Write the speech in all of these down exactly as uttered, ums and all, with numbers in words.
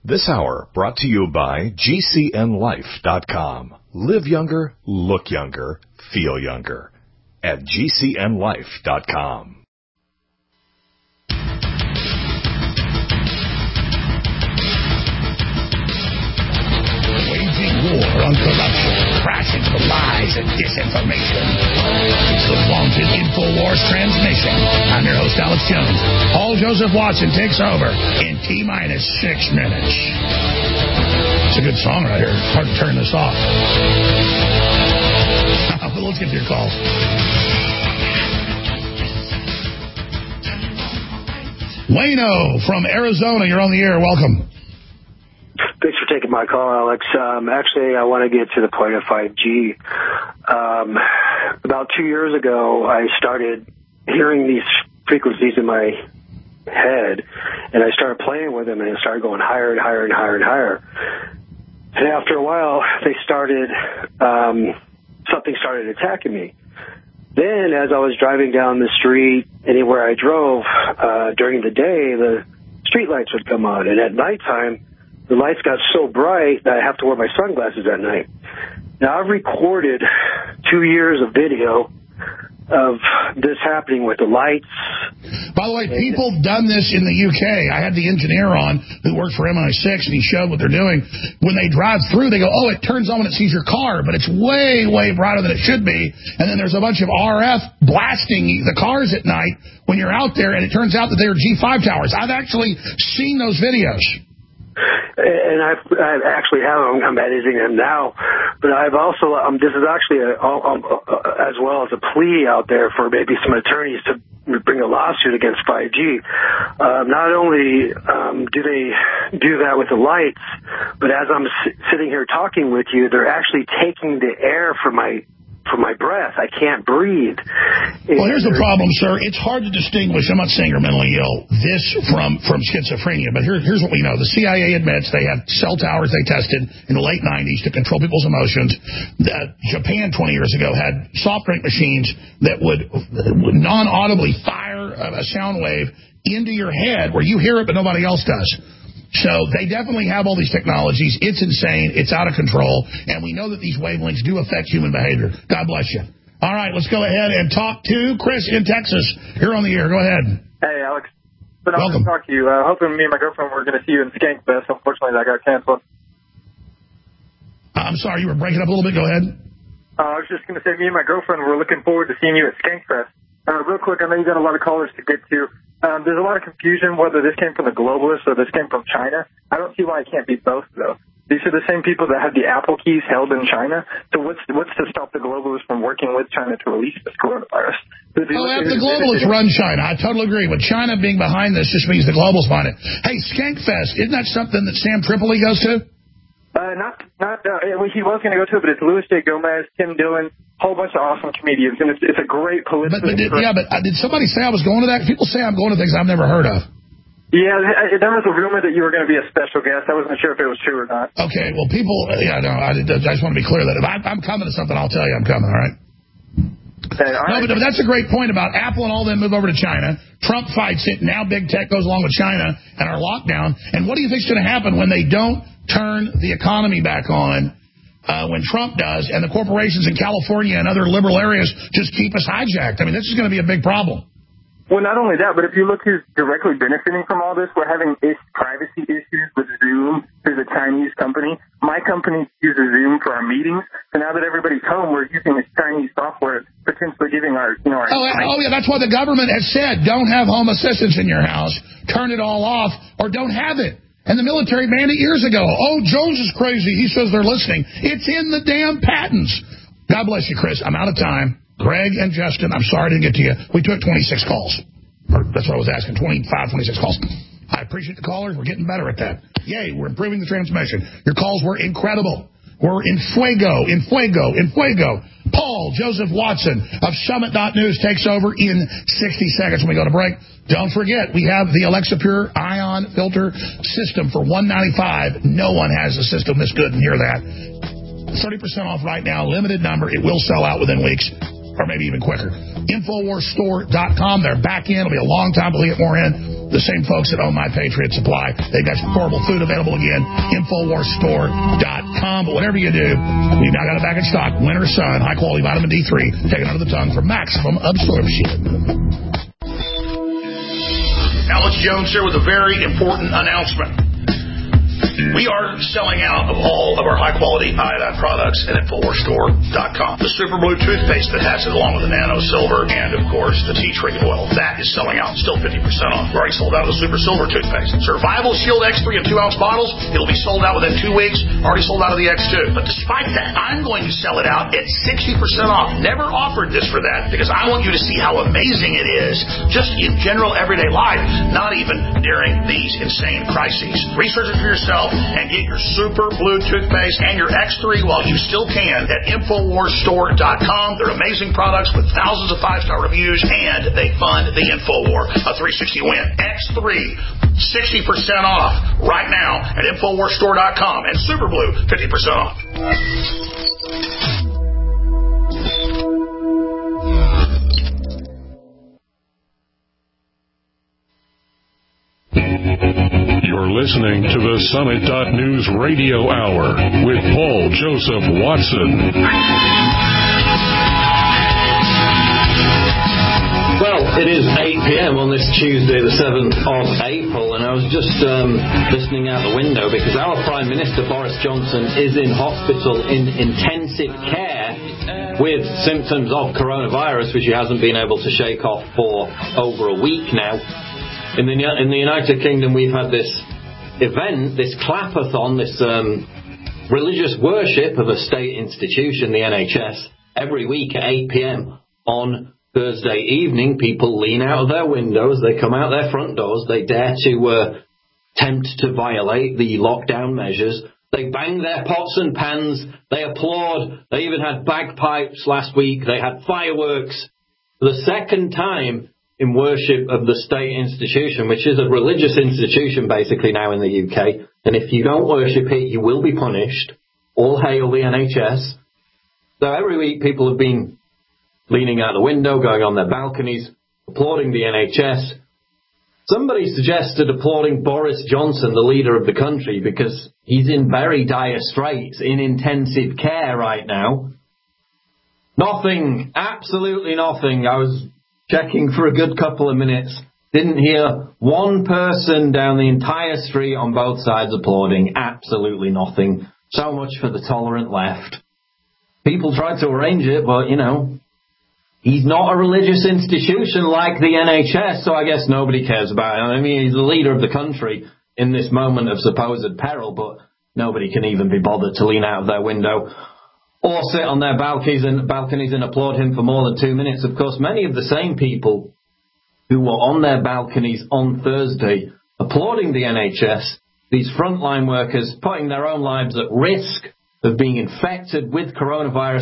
This hour brought to you by G C N Life dot com. Live younger, look younger, feel younger at G C N Life dot com. War on corruption, crashing the lies and disinformation. It's the vaunted InfoWars transmission. I'm your host, Alex Jones. Paul Joseph Watson takes over in T-minus six minutes. It's a good song right here. It's hard to turn this off. But let's get to your calls. Wayno from Arizona, you're on the air. Welcome. Thanks for taking my call, Alex. Um, actually, I want to get to the point of five G. Um, about two years ago, I started hearing these frequencies in my head, and I started playing with them, and it started going higher and higher and higher and higher. And after a while, they started, um, something started attacking me. Then, as I was driving down the street, anywhere I drove, uh, during the day, the street lights would come on, and at nighttime, the lights got so bright that I have to wear my sunglasses at night. Now, I've recorded two years of video of this happening with the lights. By the way, people have done this in the U K. I had the engineer on who worked for M I six, and he showed what they're doing. When they drive through, they go, oh, it turns on when it sees your car, but it's way, way brighter than it should be. And then there's a bunch of R F blasting the cars at night when you're out there, and it turns out that they're G five towers. I've actually seen those videos. And I've, I actually have them. I'm editing them now. But I've also, um, this is actually a, um, uh, as well as a plea out there for maybe some attorneys to bring a lawsuit against five G. Um, not only um, do they do that with the lights, but as I'm s- sitting here talking with you, they're actually taking the air from my from my breath. I can't breathe. Well, here's the problem, sir. It's hard to distinguish, I'm not saying you're mentally ill, this from, from schizophrenia, but here, here's what we know. The C I A admits they had cell towers they tested in the late nineties to control people's emotions. Uh, Japan twenty years ago had soft drink machines that would, would non-audibly fire a sound wave into your head where you hear it but nobody else does. So they definitely have all these technologies. It's insane. It's out of control. And we know that these wavelengths do affect human behavior. God bless you. All right, let's go ahead and talk to Chris in Texas. You're on the air. Go ahead. Hey, Alex. But I Welcome. want to talk to you. Uh, hoping me and my girlfriend were going to see you in Skankfest. Unfortunately, that got canceled. I'm sorry, you were breaking up a little bit. Go ahead. Uh, I was just going to say me and my girlfriend were looking forward to seeing you at Skankfest. Uh, real quick, I know you got a lot of callers to get to. Um, there's a lot of confusion whether this came from the globalists or this came from China. I don't see why it can't be both, though. These are the same people that have the Apple keys held in China. So what's what's to stop the globalists from working with China to release this coronavirus? Oh, the globalists run China. I totally agree. But China being behind this just means the globals behind it. Hey, Skankfest, isn't that something that Sam Tripoli goes to? Uh, not, not, uh, he was going to go to it, but it's Louis J. Gomez, Tim Dillon, whole bunch of awesome comedians, and it's, it's a great political... But, but did, yeah, but uh, did somebody say I was going to that? People say I'm going to things I've never heard of. Yeah, there was a rumor that you were going to be a special guest. I wasn't sure if it was true or not. Okay, well, people... Yeah, no, I, I just want to be clear that if I, I'm coming to something, I'll tell you I'm coming, all right? Okay, all right. No, but, but that's a great point about Apple and all them move over to China. Trump fights it. Now big tech goes along with China and our lockdown. And what do you think is going to happen when they don't turn the economy back on uh, when Trump does and the corporations in California and other liberal areas just keep us hijacked? I mean, this is going to be a big problem. Well, not only that, but if you look who's directly benefiting from all this, we're having is- privacy issues with Zoom. There's a Chinese company. My company uses Zoom for our meetings. So now that everybody's home, we're using this Chinese software, potentially giving our, you know, our... Oh, oh, yeah, that's why the government has said, don't have home assistants in your house. Turn it all off or don't have it. And the military banned it years ago. Oh, Jones is crazy. He says they're listening. It's in the damn patents. God bless you, Chris. I'm out of time. Greg and Justin, I'm sorry I didn't get to you. We took twenty-six calls. Or that's what I was asking, twenty-five, twenty-six calls. I appreciate the callers. We're getting better at that. Yay, we're improving the transmission. Your calls were incredible. We're in fuego, in fuego, in fuego. Paul Joseph Watson of Summit dot news takes over in sixty seconds when we go to break. Don't forget, we have the Alexa Pure Ion Filter system for one ninety-five. No one has a system this good, and hear that. thirty percent off right now, limited number. It will sell out within weeks. Or maybe even quicker. Infowars Store dot com. They're back in. It'll be a long time till we get more in. the same folks that own My Patriot Supply. They've got horrible food available again. Infowars Store dot com. But whatever you do, we've now got it back in stock. Winter Sun, high-quality vitamin D three, taken under the tongue for maximum absorption. Alex Jones here with a very important announcement. We are selling out of all of our high-quality iodine products at Infowars Store dot com. The Super Blue toothpaste that has it, along with the Nano Silver and, of course, the tea tree oil, that is selling out. Still fifty percent off. We're already sold out of the Super Silver toothpaste. Survival Shield X three in two-ounce bottles, it'll be sold out within two weeks. Already sold out of the X two. But despite that, I'm going to sell it out at sixty percent off. Never offered this for that because I want you to see how amazing it is just in general everyday life, not even during these insane crises. Research it for yourself and get your Super Blue toothpaste and your X three while you still can at Infowars Store dot com. They're amazing products with thousands of five-star reviews, and they fund the Infowar. A three sixty win. X three, sixty percent off right now at Infowars Store dot com. And Super Blue, fifty percent off. You're listening to the Summit dot News Radio Hour with Paul Joseph Watson. Well, it is eight p.m. on this Tuesday, the seventh of April, and I was just um, listening out the window because our Prime Minister, Boris Johnson, is in hospital in intensive care with symptoms of coronavirus, which he hasn't been able to shake off for over a week now. In the, in the United Kingdom, we've had this event, this clapathon, this um, religious worship of a state institution, the N H S, every week at eight p.m. on Thursday evening. People lean out of their windows, they come out their front doors, they dare to uh, attempt to violate the lockdown measures. They bang their pots and pans, they applaud, they even had bagpipes last week, they had fireworks. For the second time in worship of the state institution, which is a religious institution basically now in the U K. And if you don't worship it, you will be punished. All hail the N H S. So every week people have been leaning out the window, going on their balconies, applauding the N H S. Somebody suggested applauding Boris Johnson, the leader of the country, because he's in very dire straits, in intensive care right now. Nothing, absolutely nothing. I was checking for a good couple of minutes. Didn't hear one person down the entire street on both sides applauding. Absolutely nothing. So much for the tolerant left. People tried to arrange it, but, you know, he's not a religious institution like the N H S, so I guess nobody cares about it. I mean, he's the leader of the country in this moment of supposed peril, but nobody can even be bothered to lean out of their window or sit on their balconies and, balconies and applaud him for more than two minutes. Of course, many of the same people who were on their balconies on Thursday applauding the N H S, these frontline workers putting their own lives at risk of being infected with coronavirus,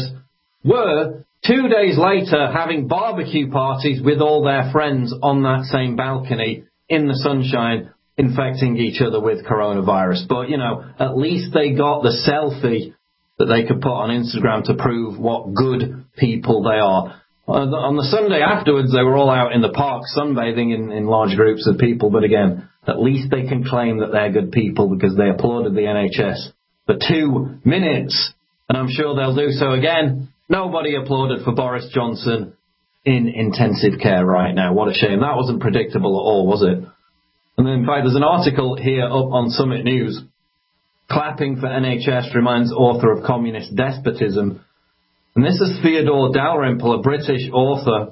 were two days later having barbecue parties with all their friends on that same balcony in the sunshine, infecting each other with coronavirus. But, you know, at least they got the selfie that they could put on Instagram to prove what good people they are. On the Sunday afterwards, they were all out in the park sunbathing in, in large groups of people. But again, at least they can claim that they're good people because they applauded the N H S for two minutes. And I'm sure they'll do so again. Nobody applauded for Boris Johnson in intensive care right now. What a shame. That wasn't predictable at all, was it? And then, in fact, there's an article here up on Summit News. Clapping for N H S reminds author of communist despotism. And this is Theodore Dalrymple, a British author,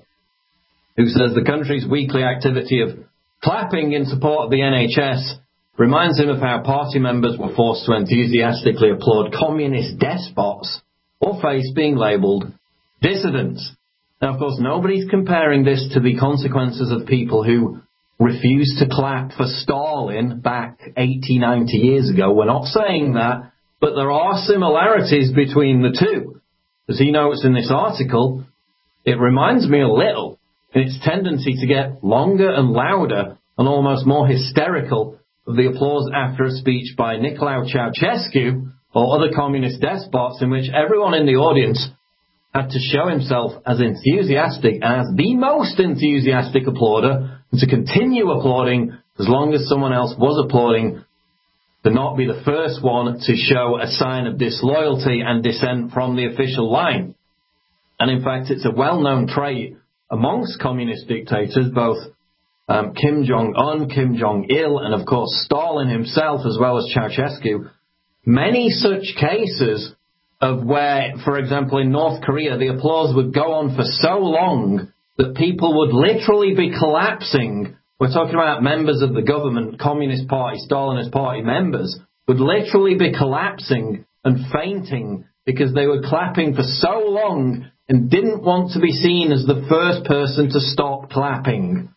who says the country's weekly activity of clapping in support of the N H S reminds him of how party members were forced to enthusiastically applaud communist despots or face being labelled dissidents. Now, of course, nobody's comparing this to the consequences of people who refused to clap for Stalin back eighty, ninety years ago. We're not saying that, but there are similarities between the two. As he notes in this article, it reminds me a little in its tendency to get longer and louder and almost more hysterical of the applause after a speech by Nicolae Ceausescu or other communist despots in which everyone in the audience had to show himself as enthusiastic and as the most enthusiastic applauder and to continue applauding as long as someone else was applauding, to not be the first one to show a sign of disloyalty and dissent from the official line. And in fact, it's a well-known trait amongst communist dictators, both um, Kim Jong-un, Kim Jong-il, and of course Stalin himself, as well as Ceausescu. Many such cases of where, for example, in North Korea, the applause would go on for so long that people would literally be collapsing. We're talking about members of the government, Communist Party, Stalinist Party members, would literally be collapsing and fainting because they were clapping for so long and didn't want to be seen as the first person to stop clapping.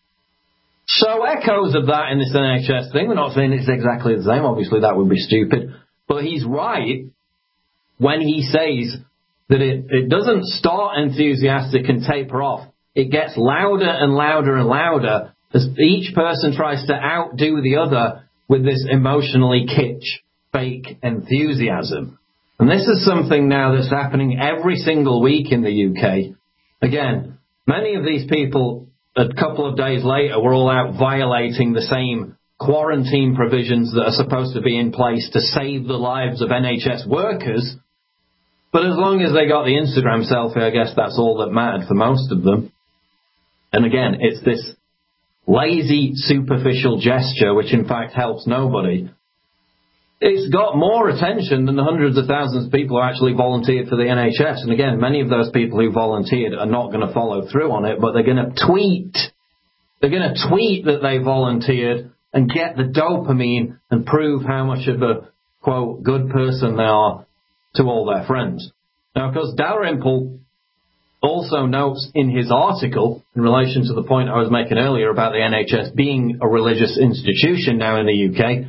So echoes of that in this N H S thing. We're not saying it's exactly the same. Obviously, that would be stupid. But he's right when he says that it, it doesn't start enthusiastic and taper off. It gets louder and louder and louder as each person tries to outdo the other with this emotionally kitsch, fake enthusiasm. And this is something now that's happening every single week in the U K. Again, many of these people, a couple of days later, were all out violating the same quarantine provisions that are supposed to be in place to save the lives of N H S workers. But as long as they got the Instagram selfie, I guess that's all that mattered for most of them. And again, it's this lazy, superficial gesture, which in fact helps nobody. It's got more attention than the hundreds of thousands of people who actually volunteered for the N H S. And again, many of those people who volunteered are not going to follow through on it, but they're going to tweet. They're going to tweet that they volunteered and get the dopamine and prove how much of a, quote, good person they are to all their friends. Now, of course, Dalrymple also notes in his article, in relation to the point I was making earlier about the N H S being a religious institution now in the U K,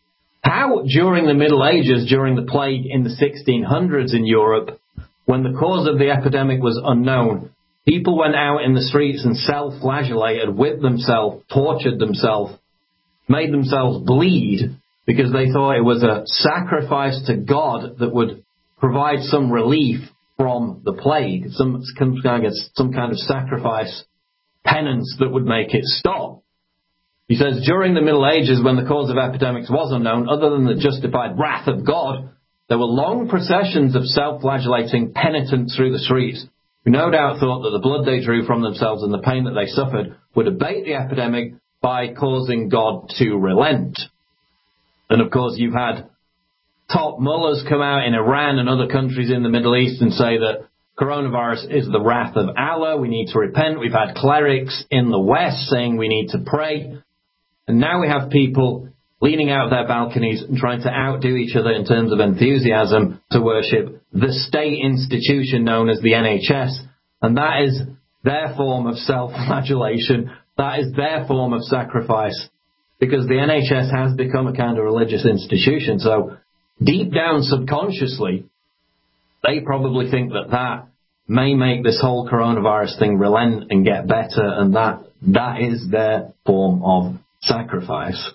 how during the Middle Ages, during the plague in the sixteen hundreds in Europe, when the cause of the epidemic was unknown, people went out in the streets and self-flagellated, whipped themselves, tortured themselves, made themselves bleed because they thought it was a sacrifice to God that would provide some relief from the plague, some, some kind of, some kind of sacrifice, penance that would make it stop. He says, during the Middle Ages, when the cause of epidemics was unknown, other than the justified wrath of God, there were long processions of self-flagellating penitents through the streets, who no doubt thought that the blood they drew from themselves and the pain that they suffered would abate the epidemic by causing God to relent. And of course, you've had top mullahs come out in Iran and other countries in the Middle East and say that coronavirus is the wrath of Allah, we need to repent. We've had clerics in the West saying we need to pray. And now we have people leaning out of their balconies and trying to outdo each other in terms of enthusiasm to worship the state institution known as the N H S. And that is their form of self-flagellation. That is their form of sacrifice. Because the N H S has become a kind of religious institution. So deep down subconsciously, they probably think that that may make this whole coronavirus thing relent and get better, and that that is their form of sacrifice.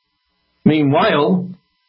Meanwhile,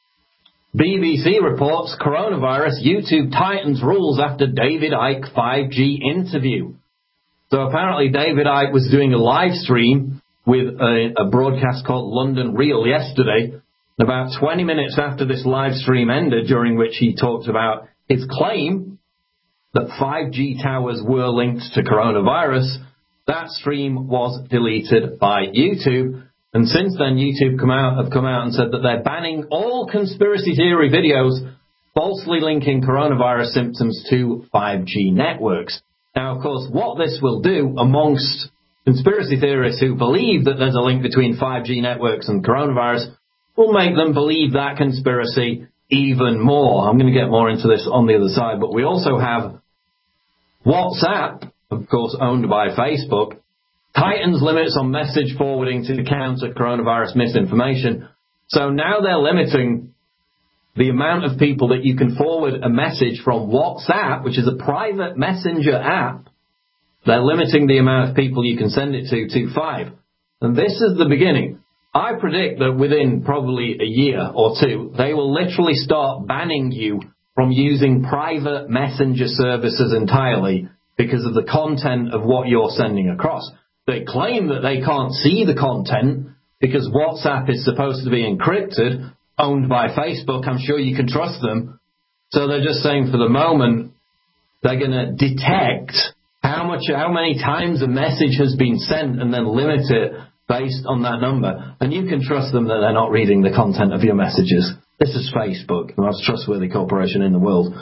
B B C reports coronavirus YouTube tightens rules after David Icke five G interview. So apparently David Icke was doing a live stream with a, a broadcast called London Real yesterday. About twenty minutes after this live stream ended, during which he talked about his claim that five G towers were linked to coronavirus, that stream was deleted by YouTube. And since then, YouTube come out, have come out and said that they're banning all conspiracy theory videos falsely linking coronavirus symptoms to five G networks. Now, of course, what this will do amongst conspiracy theorists who believe that there's a link between five G networks and coronavirus will make them believe that conspiracy even more. I'm going to get more into this on the other side, but we also have WhatsApp, of course owned by Facebook, tightens limits on message forwarding to counter coronavirus misinformation. So now they're limiting the amount of people that you can forward a message from WhatsApp, which is a private messenger app. They're limiting the amount of people you can send it to to five. And this is the beginning. I predict that within probably a year or two, they will literally start banning you from using private messenger services entirely because of the content of what you're sending across. They claim that they can't see the content, because WhatsApp is supposed to be encrypted, owned by Facebook. I'm sure you can trust them. So they're just saying for the moment they're going to detect how much, how many times a message has been sent and then limit it based on that number. And you can trust them that they're not reading the content of your messages. This is Facebook, the most trustworthy corporation in the world.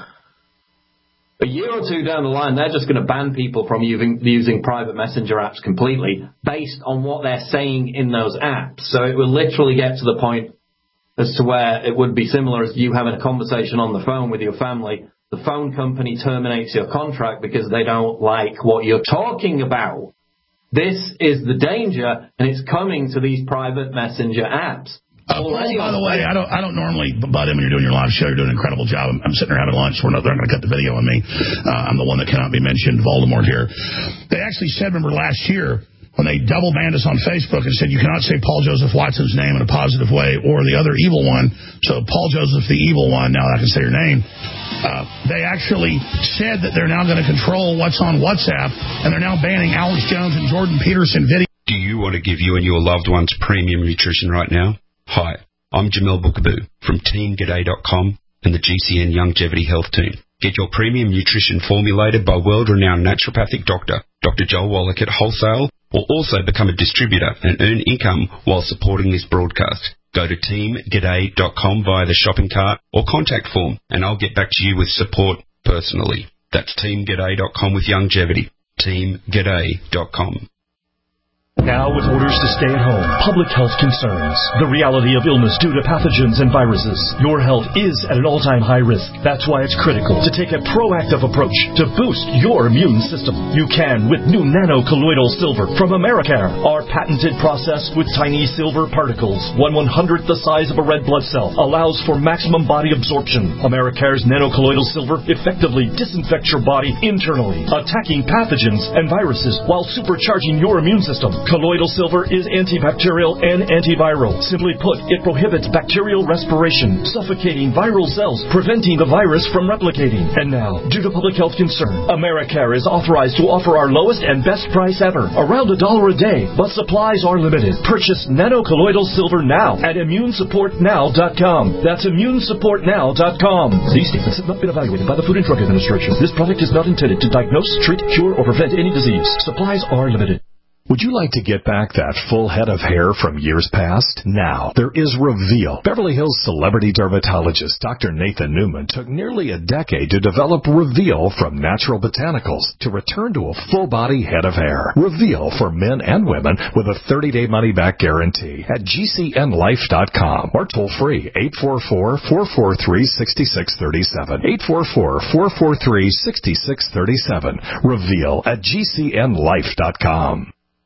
A year or two down the line, they're just going to ban people from using, using private messenger apps completely based on what they're saying in those apps. So it will literally get to the point as to where it would be similar as you having a conversation on the phone with your family. The phone company terminates your contract because they don't like what you're talking about. This is the danger, and it's coming to these private messenger apps. Uh, Paul, by the way, I don't I don't normally butt in when you're doing your live show. You're doing an incredible job. I'm, I'm sitting there having lunch. We're not, they're not going to cut the video on me. Uh, I'm the one that cannot be mentioned, Voldemort here. They actually said, remember last year, when they double banned us on Facebook and said you cannot say Paul Joseph Watson's name in a positive way or the other evil one, so Paul Joseph the evil one, now I can say your name, uh, they actually said that they're now going to control what's on WhatsApp, and they're now banning Alex Jones and Jordan Peterson video. Do you want to give you and your loved ones premium nutrition right now? Hi, I'm Jamel Bookaboo from Team G'day dot com and the G C N Longevity Health Team. Get your premium nutrition formulated by world-renowned naturopathic doctor, Doctor Joel Wallach at Wholesale, or also become a distributor and earn income while supporting this broadcast. Go to Team G'day dot com via the shopping cart or contact form, and I'll get back to you with support personally. That's Team G'day dot com with longevity. Team G'day dot com. Now with orders to stay at home, public health concerns, the reality of illness due to pathogens and viruses, your health is at an all-time high risk. That's why it's critical to take a proactive approach to boost your immune system. You can with new nano-colloidal silver from Americare. Our patented process with tiny silver particles, one one-hundredth the size of a red blood cell, allows for maximum body absorption. Americare's nano-colloidal silver effectively disinfects your body internally, attacking pathogens and viruses while supercharging your immune system. Colloidal silver is antibacterial and antiviral. Simply put, it prohibits bacterial respiration, suffocating viral cells, preventing the virus from replicating. And now, due to public health concern, Americare is authorized to offer our lowest and best price ever, around a dollar a day, but supplies are limited. Purchase nano-colloidal silver now at immune support now dot com. That's immune support now dot com. These statements have not been evaluated by the Food and Drug Administration. This product is not intended to diagnose, treat, cure, or prevent any disease. Supplies are limited. Would you like to get back that full head of hair from years past? Now, there is Reveal. Beverly Hills celebrity dermatologist Doctor Nathan Newman took nearly a decade to develop Reveal from natural botanicals to return to a full-body head of hair. Reveal for men and women with a thirty-day money-back guarantee at G C N life dot com or toll-free eight four four, four four three, six six three seven. eight four four, four four three, six six three seven. Reveal at G C N life dot com.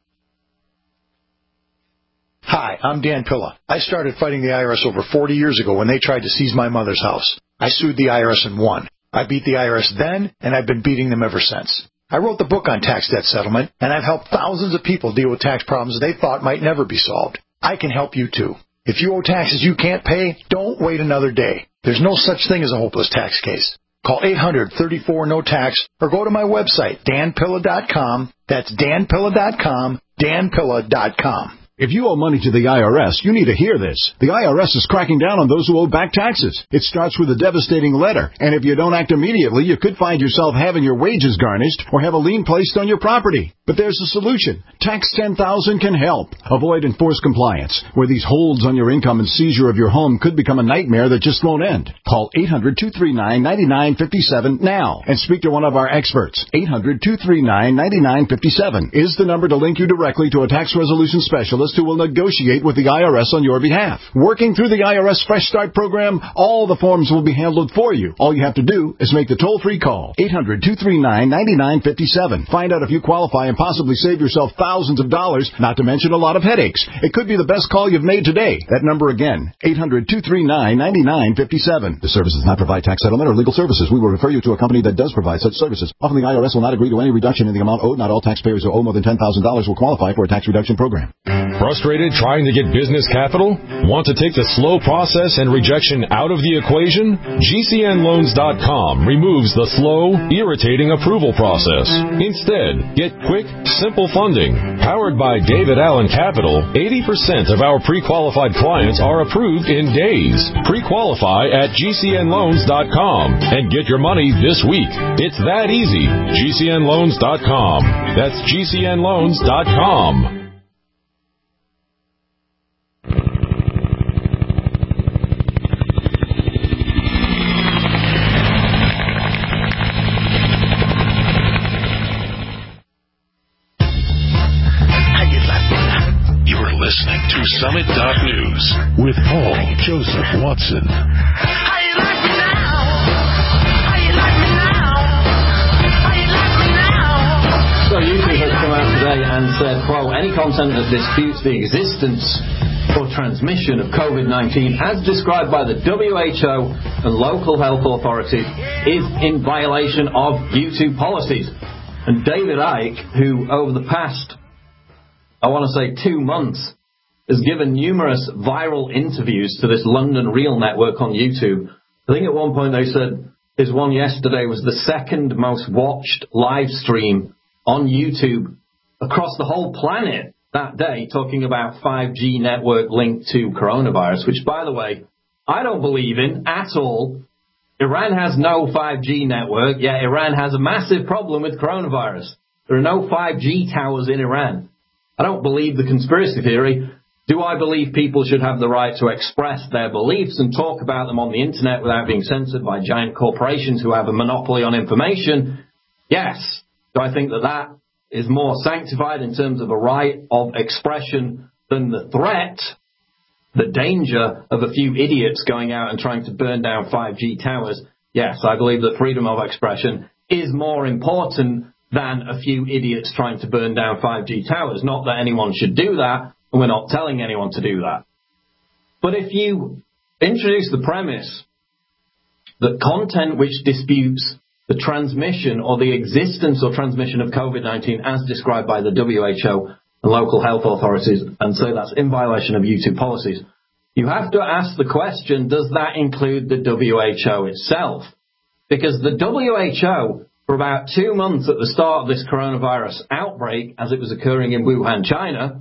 Hi, I'm Dan Pilla. I started fighting the I R S over forty years ago when they tried to seize my mother's house. I sued the I R S and won. I beat the I R S then, and I've been beating them ever since. I wrote the book on tax debt settlement, and I've helped thousands of people deal with tax problems they thought might never be solved. I can help you, too. If you owe taxes you can't pay, don't wait another day. There's no such thing as a hopeless tax case. Call eight hundred, thirty-four, no tax or go to my website, dan pilla dot com. That's dan pilla dot com, dan pilla dot com. If you owe money to the I R S, you need to hear this. The I R S is cracking down on those who owe back taxes. It starts with a devastating letter, and if you don't act immediately, you could find yourself having your wages garnished or have a lien placed on your property. But there's a solution. Tax ten thousand can help. Avoid enforced compliance, where these holds on your income and seizure of your home could become a nightmare that just won't end. Call eight hundred, two three nine, nine nine five seven now and speak to one of our experts. eight hundred, two three nine, nine nine five seven is the number to link you directly to a tax resolution specialist who will negotiate with the I R S on your behalf. Working through the I R S Fresh Start program, all the forms will be handled for you. All you have to do is make the toll-free call. eight hundred, two three nine, nine nine five seven. Find out if you qualify and possibly save yourself thousands of dollars, not to mention a lot of headaches. It could be the best call you've made today. That number again, eight hundred, two three nine, nine nine five seven. The service does not provide tax settlement or legal services. We will refer you to a company that does provide such services. Often the I R S will not agree to any reduction in the amount owed. Not all taxpayers who owe more than ten thousand dollars will qualify for a tax reduction program. Frustrated trying to get business capital? Want to take the slow process and rejection out of the equation? G C N loans dot com removes the slow, irritating approval process. Instead, get quick, simple funding. Powered by David Allen Capital, eighty percent of our pre-qualified clients are approved in days. Pre-qualify at G C N loans dot com and get your money this week. It's that easy. G C N loans dot com. That's G C N loans dot com. Listening to Summit dot News with Paul Joseph Watson. How you like me now? How you like me now? How you like me now? So YouTube has come out today and said, quote, any content that disputes the existence or transmission of COVID nineteen as described by the W H O and local health authorities is in violation of YouTube policies. And David Icke, who over the past, I want to say two months, has given numerous viral interviews to this London Real network on YouTube. I think at one point they said his one yesterday was the second most watched live stream on YouTube across the whole planet that day, talking about five G network linked to coronavirus, which, by the way, I don't believe in at all. Iran has no five G network, yet Iran has a massive problem with coronavirus. There are no five G towers in Iran. I don't believe the conspiracy theory. Do I believe people should have the right to express their beliefs and talk about them on the internet without being censored by giant corporations who have a monopoly on information? Yes. Do I think that that is more sanctified in terms of a right of expression than the threat, the danger of a few idiots going out and trying to burn down five G towers? Yes, I believe that freedom of expression is more important than a few idiots trying to burn down five G towers. Not that anyone should do that, and we're not telling anyone to do that. But if you introduce the premise that content which disputes the transmission or the existence or transmission of COVID nineteen as described by the W H O and local health authorities, and say that's in violation of YouTube policies, you have to ask the question, does that include the W H O itself? Because the W H O, for about two months at the start of this coronavirus outbreak, as it was occurring in Wuhan, China,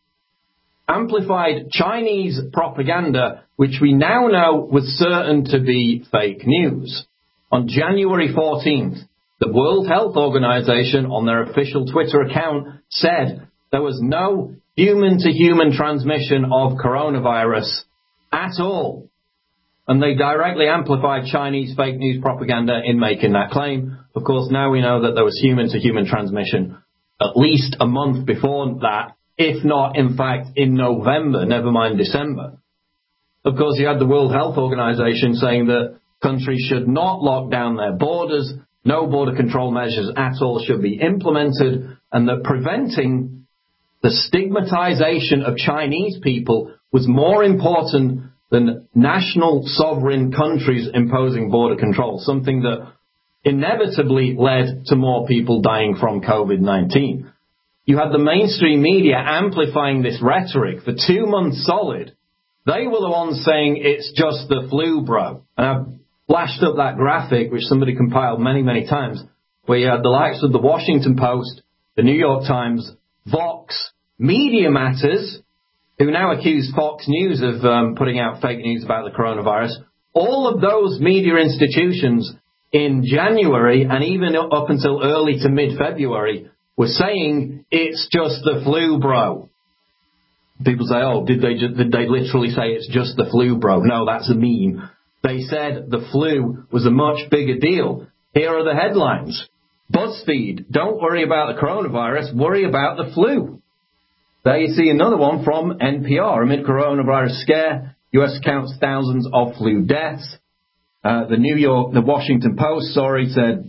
amplified Chinese propaganda, which we now know was certain to be fake news. On January fourteenth, the World Health Organization, on their official Twitter account, said there was no human-to-human transmission of coronavirus at all. And they directly amplified Chinese fake news propaganda in making that claim. Of course, now we know that there was human-to-human transmission at least a month before that, if not, in fact, in November, never mind December. Of course, you had the World Health Organization saying that countries should not lock down their borders, no border control measures at all should be implemented, and that preventing the stigmatization of Chinese people was more important than national sovereign countries imposing border control, something that inevitably led to more people dying from COVID nineteen. You had the mainstream media amplifying this rhetoric for two months solid. They were the ones saying it's just the flu, bro. And I've flashed up that graphic, which somebody compiled many, many times, where you had the likes of the Washington Post, the New York Times, Vox, Media Matters, who now accuse Fox News of um, putting out fake news about the coronavirus. All of those media institutions in January and even up until early to mid-February were saying it's just the flu, bro. People say, oh, did they ju- did they literally say it's just the flu, bro? No, that's a meme. They said the flu was a much bigger deal. Here are the headlines. BuzzFeed, don't worry about the coronavirus, worry about the flu. There you see another one from N P R. Amid coronavirus scare, U S counts thousands of flu deaths. Uh, the New York, the Washington Post, sorry, said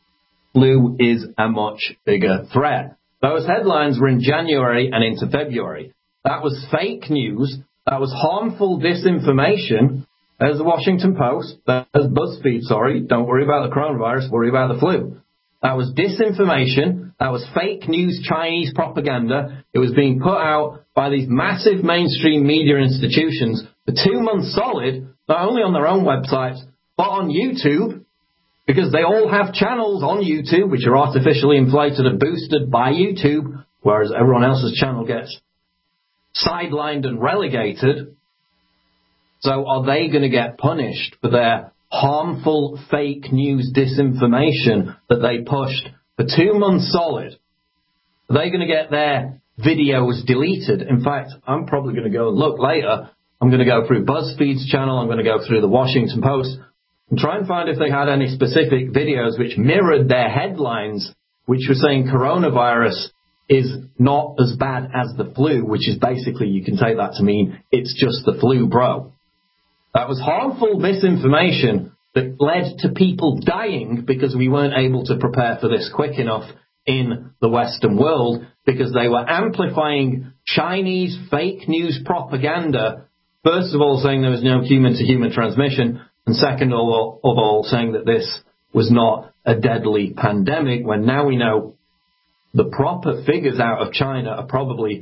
flu is a much bigger threat. Those headlines were in January and into February. That was fake news. That was harmful disinformation. There's the Washington Post. There's BuzzFeed, sorry. Don't worry about the coronavirus. Worry about the flu. That was disinformation. That was fake news Chinese propaganda. It was being put out by these massive mainstream media institutions for two months solid, not only on their own websites, but on YouTube, because they all have channels on YouTube which are artificially inflated and boosted by YouTube, whereas everyone else's channel gets sidelined and relegated. So are they going to get punished for their harmful fake news disinformation that they pushed for two months solid? Are they going to get their videos deleted? In fact, I'm probably going to go and look later. I'm going to go through BuzzFeed's channel. I'm going to go through the Washington Post and try and find if they had any specific videos which mirrored their headlines, which were saying coronavirus is not as bad as the flu, which is basically, you can take that to mean it's just the flu, bro. That was harmful misinformation that led to people dying because we weren't able to prepare for this quick enough in the Western world, because they were amplifying Chinese fake news propaganda, first of all saying there was no human-to-human transmission, and second of all, of all saying that this was not a deadly pandemic, when now we know the proper figures out of China are probably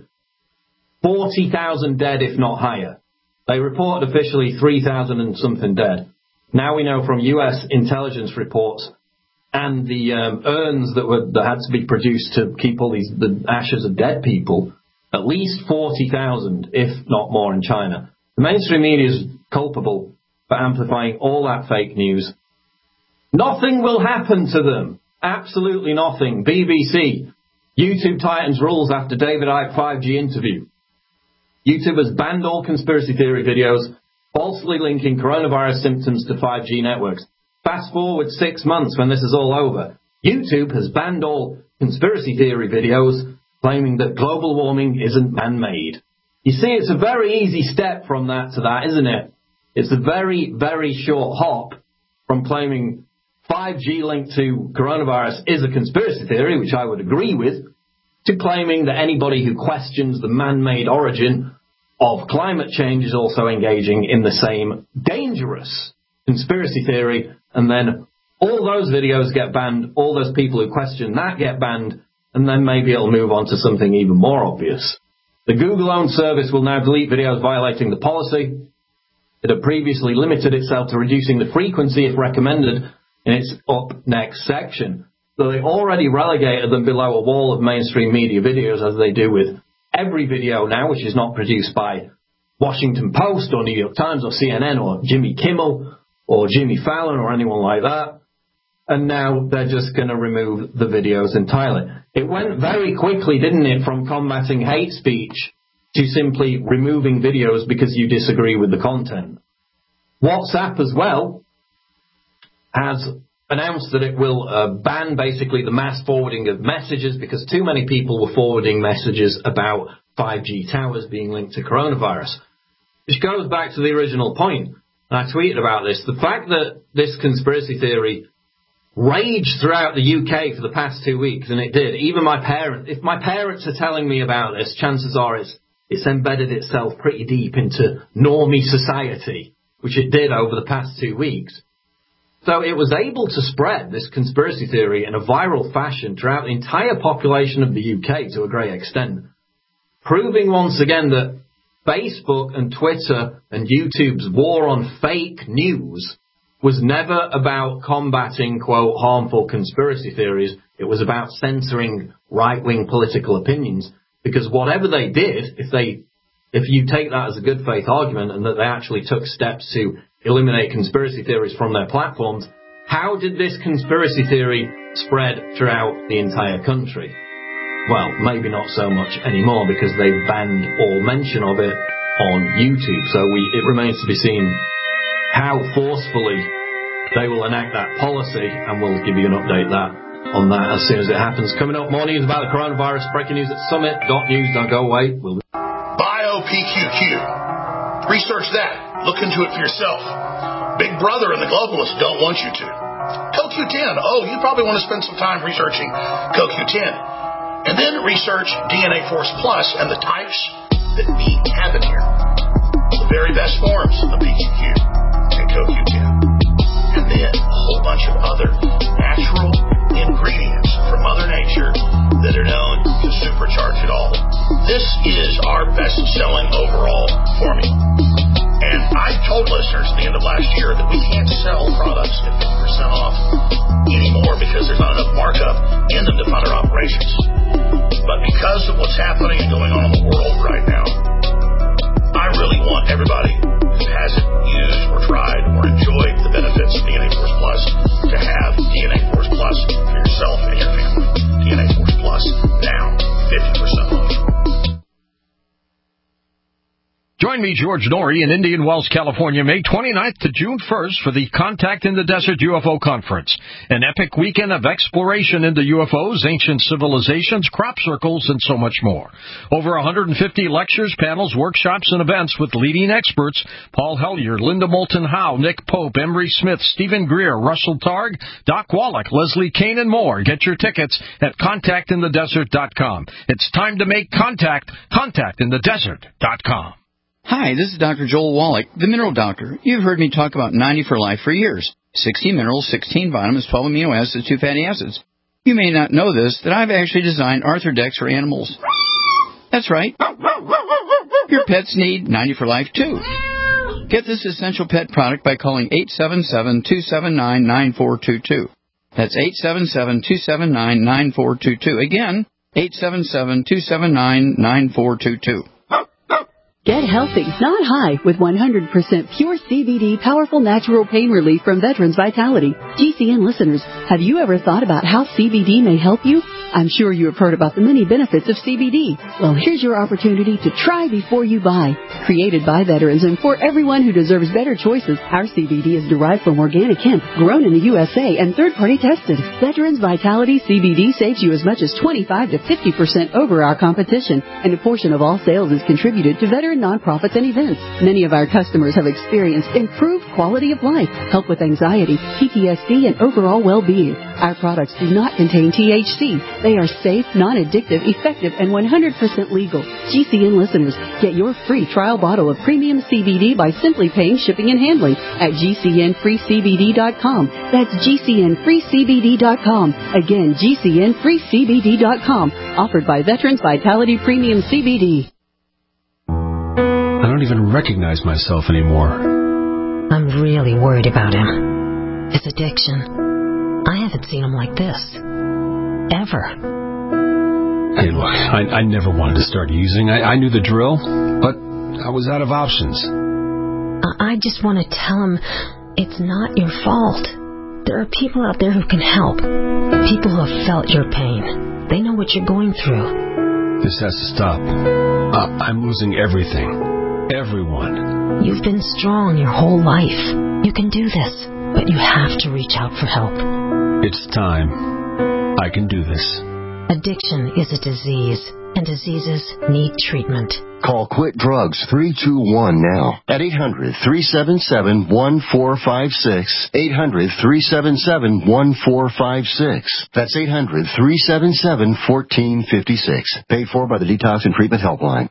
forty thousand dead, if not higher. They report officially three thousand and something dead. Now we know from U S intelligence reports and the um, urns that were that had to be produced to keep all these the ashes of dead people, at least forty thousand, if not more, in China. The mainstream media is culpable for amplifying all that fake news. Nothing will happen to them. Absolutely nothing. B B C. YouTube tightens rules after David Icke five G interview. YouTube has banned all conspiracy theory videos falsely linking coronavirus symptoms to five G networks. Fast forward six months when this is all over. YouTube has banned all conspiracy theory videos claiming that global warming isn't man-made. You see, it's a very easy step from that to that, isn't it? It's a very, very short hop from claiming five G linked to coronavirus is a conspiracy theory, which I would agree with, to claiming that anybody who questions the man-made origin of climate change is also engaging in the same dangerous conspiracy theory, and then all those videos get banned, all those people who question that get banned, and then maybe it'll move on to something even more obvious. The Google-owned service will now delete videos violating the policy. It had previously limited itself to reducing the frequency if recommended in its up next section. So they already relegated them below a wall of mainstream media videos, as they do with every video now, which is not produced by Washington Post or New York Times or C N N or Jimmy Kimmel or Jimmy Fallon or anyone like that. And now they're just going to remove the videos entirely. It went very quickly, didn't it, from combating hate speech to simply removing videos because you disagree with the content. WhatsApp as well has announced that it will uh, ban basically the mass forwarding of messages because too many people were forwarding messages about five G towers being linked to coronavirus. Which goes back to the original point, and I tweeted about this. The fact that this conspiracy theory raged throughout the U K for the past two weeks, and it did. Even my parents, if my parents are telling me about this, chances are it's, it's embedded itself pretty deep into normie society, which it did over the past two weeks. So it was able to spread this conspiracy theory in a viral fashion throughout the entire population of the U K to a great extent, proving once again that Facebook and Twitter and YouTube's war on fake news was never about combating, quote, harmful conspiracy theories. It was about censoring right-wing political opinions. Because whatever they did, if they, if you take that as a good faith argument and that they actually took steps to eliminate conspiracy theories from their platforms, how did this conspiracy theory spread throughout the entire country? Well, maybe not so much anymore because they've banned all mention of it on YouTube. So we, it remains to be seen how forcefully they will enact that policy, and we'll give you an update that on that as soon as it happens. Coming up, more news about the coronavirus, breaking news at summit dot news. Don't go away. We'll... BioPQQ. Research that. Look into it for yourself. Big Brother and the globalists don't want you to. C O Q ten. Oh, you probably want to spend some time researching C O Q ten. And then research D N A Force Plus and the types that meet happen here. The very best forms of B Q Q and C O Q ten. And then a whole bunch of other natural ingredients me, George Norrie, in Indian Wells, California, May twenty-ninth to June first for the Contact in the Desert U F O Conference. An epic weekend of exploration into U F Os, ancient civilizations, crop circles, and so much more. Over one hundred fifty lectures, panels, workshops, and events with leading experts: Paul Hellyer, Linda Moulton Howe, Nick Pope, Emery Smith, Stephen Greer, Russell Targ, Doc Wallach, Leslie Kane, and more. Get your tickets at contact in the desert dot com. It's time to make contact. contact in the desert dot com. Hi, this is Doctor Joel Wallach, the Mineral Doctor. You've heard me talk about ninety for Life for years. sixty minerals, sixteen vitamins, twelve amino acids, two fatty acids. You may not know this, that I've actually designed Arthrodex for animals. That's right. Your pets need ninety for Life, too. Get this essential pet product by calling eight seven seven, two seven nine, nine four two two. That's eight seven seven, two seven nine, nine four two two. Again, eight seven seven, two seven nine, nine four two two. Get healthy, not high, with one hundred percent pure C B D powerful natural pain relief from Veterans Vitality. G C N listeners, have you ever thought about how C B D may help you? I'm sure you have heard about the many benefits of C B D. Well, here's your opportunity to try before you buy. Created by veterans and for everyone who deserves better choices, our C B D is derived from organic hemp, grown in the U S A, and third-party tested. Veterans Vitality C B D saves you as much as twenty-five to fifty percent over our competition, and a portion of all sales is contributed to veteran nonprofits and events. Many of our customers have experienced improved quality of life, help with anxiety, P T S D, and overall well-being. Our products do not contain T H C. They are safe, non-addictive, effective, and one hundred percent legal. G C N listeners, get your free trial bottle of premium C B D by simply paying shipping and handling at G C N free C B D dot com. That's G C N free C B D dot com. Again, G C N free C B D dot com. Offered by Veterans Vitality Premium C B D. I don't even recognize myself anymore. I'm really worried about him. His addiction. I haven't seen him like this. Ever. Hey, look, I, I never wanted to start using. I, I knew the drill, but I was out of options. I just want to tell him it's not your fault. There are people out there who can help. People who have felt your pain. They know what you're going through. This has to stop. Uh, I'm losing everything. Everyone. You've been strong your whole life. You can do this, but you have to reach out for help. It's time. I can do this. Addiction is a disease, and diseases need treatment. Call Quit Drugs three two one now at eight hundred, three seven seven, one four five six. eight hundred, three seven seven, one four five six. That's eight hundred, three seven seven, one four five six. Paid for by the Detox and Treatment Helpline.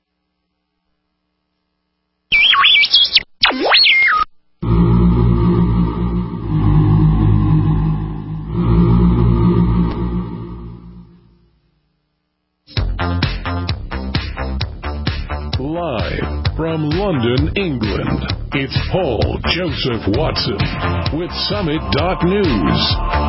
Live from London, England, it's Paul Joseph Watson with Summit dot News.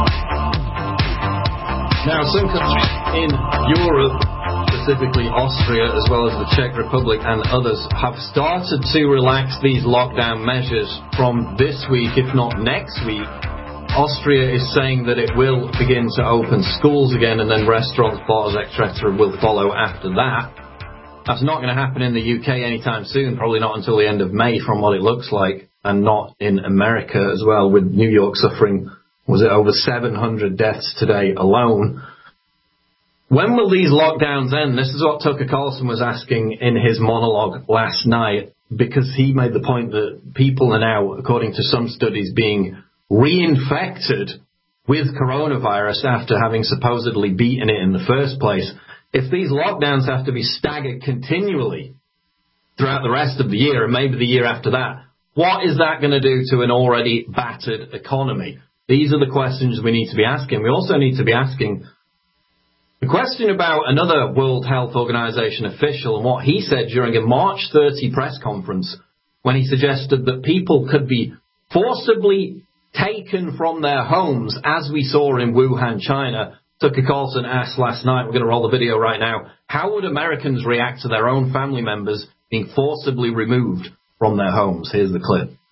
Now, some countries in Europe, specifically Austria, as well as the Czech Republic and others, have started to relax these lockdown measures from this week, if not next week. Austria is saying that it will begin to open schools again, and then restaurants, bars, et cetera will follow after that. That's not going to happen in the U K anytime soon, probably not until the end of May from what it looks like, and not in America as well, with New York suffering, was it over seven hundred deaths today alone. When will these lockdowns end? This is what Tucker Carlson was asking in his monologue last night, because he made the point that people are now, according to some studies, being reinfected with coronavirus after having supposedly beaten it in the first place. If these lockdowns have to be staggered continually throughout the rest of the year, and maybe the year after that, what is that going to do to an already battered economy? These are the questions we need to be asking. We also need to be asking the question about another World Health Organization official and what he said during a March thirtieth press conference when he suggested that people could be forcibly taken from their homes, as we saw in Wuhan, China. Tucker Carlson asked last night, we're going to roll the video right now, how would Americans react to their own family members being forcibly removed from their homes? Here's the clip.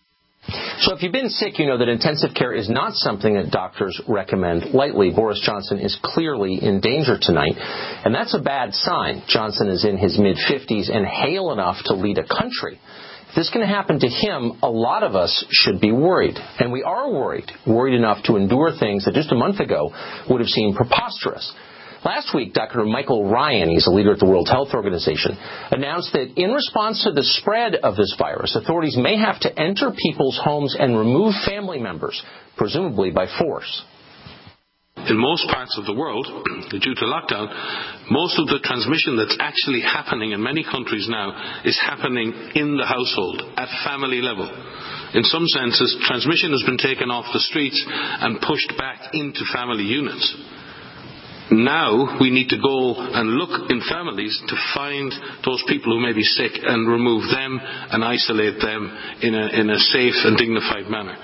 So if you've been sick, you know that intensive care is not something that doctors recommend lightly. Boris Johnson is clearly in danger tonight, and that's a bad sign. Johnson is in his mid-fifties and hale enough to lead a country. If this can happen to him, a lot of us should be worried. And we are worried, worried enough to endure things that just a month ago would have seemed preposterous. Last week, Doctor Michael Ryan, he's a leader at the World Health Organization, announced that in response to the spread of this virus, authorities may have to enter people's homes and remove family members, presumably by force. In most parts of the world, due to lockdown, most of the transmission that's actually happening in many countries now is happening in the household, at family level. In some senses, transmission has been taken off the streets and pushed back into family units. Now we need to go and look in families to find those people who may be sick and remove them and isolate them in a, in a safe and dignified manner.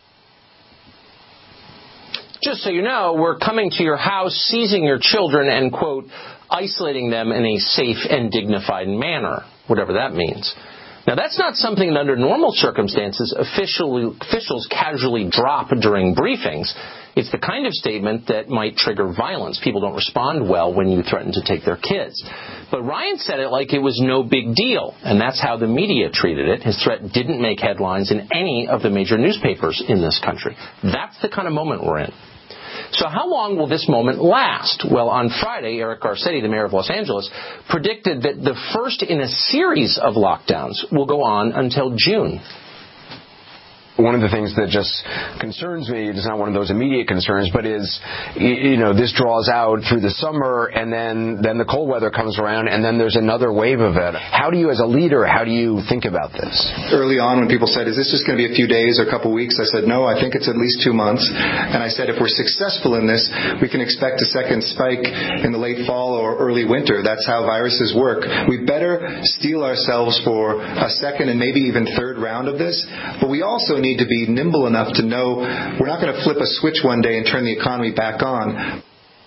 Just so you know, we're coming to your house, seizing your children and, quote, isolating them in a safe and dignified manner, whatever that means. Now, that's not something that under normal circumstances officially, officials casually drop during briefings. It's the kind of statement that might trigger violence. People don't respond well when you threaten to take their kids. But Ryan said it like it was no big deal, and that's how the media treated it. His threat didn't make headlines in any of the major newspapers in this country. That's the kind of moment we're in. So how long will this moment last? Well, on Friday, Eric Garcetti, the mayor of Los Angeles, predicted that the first in a series of lockdowns will go on until June. One of the things that just concerns me, it's not one of those immediate concerns, but is, you know, this draws out through the summer and then, then the cold weather comes around and then there's another wave of it. How do you, as a leader, how do you think about this? Early on when people said, is this just going to be a few days or a couple weeks? I said, no, I think it's at least two months. And I said, if we're successful in this, we can expect a second spike in the late fall or early winter. That's how viruses work. We better steel ourselves for a second and maybe even third round of this. But we also need to be nimble enough to know we're not going to flip a switch one day and turn the economy back on.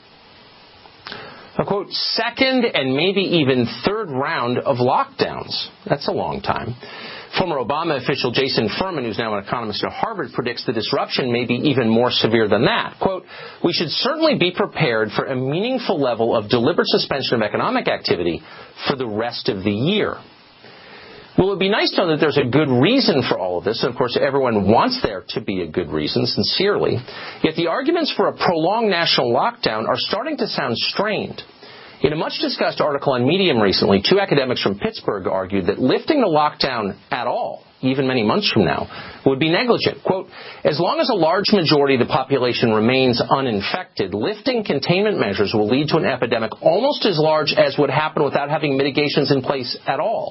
A quote, second and maybe even third round of lockdowns. That's a long time. Former Obama official Jason Furman, who's now an economist at Harvard, predicts the disruption may be even more severe than that. Quote, we should certainly be prepared for a meaningful level of deliberate suspension of economic activity for the rest of the year. Well, it would be nice to know that there's a good reason for all of this. And, of course, everyone wants there to be a good reason, sincerely. Yet the arguments for a prolonged national lockdown are starting to sound strained. In a much-discussed article on Medium recently, two academics from Pittsburgh argued that lifting the lockdown at all, even many months from now, would be negligent. Quote, as long as a large majority of the population remains uninfected, lifting containment measures will lead to an epidemic almost as large as would happen without having mitigations in place at all.